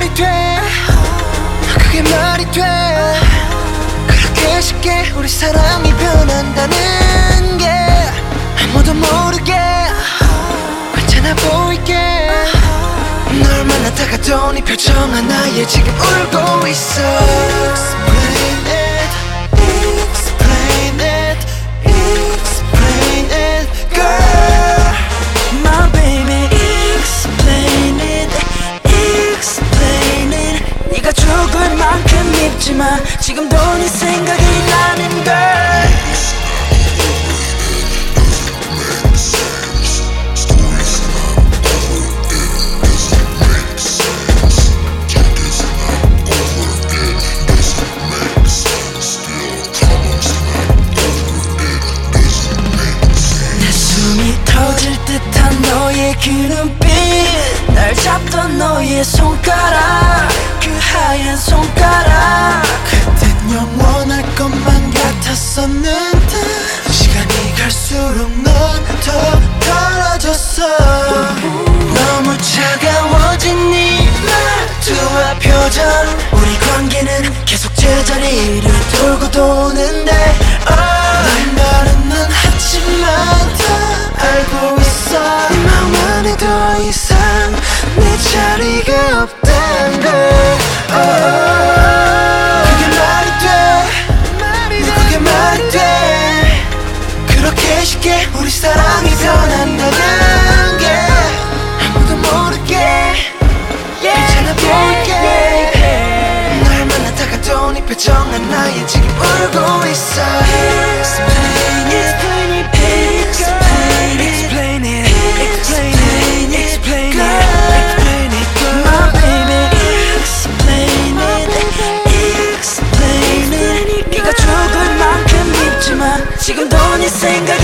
말이 돼? 그게 말이 돼? 그렇게 쉽게 우리 사랑이 변한다는 게 아무도 모르게 괜찮아 보이게 널 만나다가도 네 표정 하나에 지금 울고 있어. Explain it, explain it, explain it, girl. My baby, explain it, explain it. 네가 죽을 만큼 밉지만 지금도 네 생각이 나는 걸. 너의 그 눈빛 날 잡던 너의 손가락 그 하얀 손가락 그땐 영원할 것만 같았었는데 시간이 갈수록 넌 더 달라졌어. 너무 차가워진 네 말투와 표정 우리 관계는 계속 제자리를 돌고 도는데 난 말은 난 하지만 다 알고 있어. 네 마음 안에 더 이상 내 자리가 없단 걸. 그게 말이 돼? 그게 말이 돼? 그렇게 쉽게 우리 사랑이 변한다는 게 아무도 모르게 괜찮아 보이게 널 만나다가도 네 표정 하나에 지금 울고 있어. Explain it, explain it, explain it, explain it, explain it, girl. My baby, explain it, explain it. 네가 죽을 만큼 밉지만 지금도 네 생각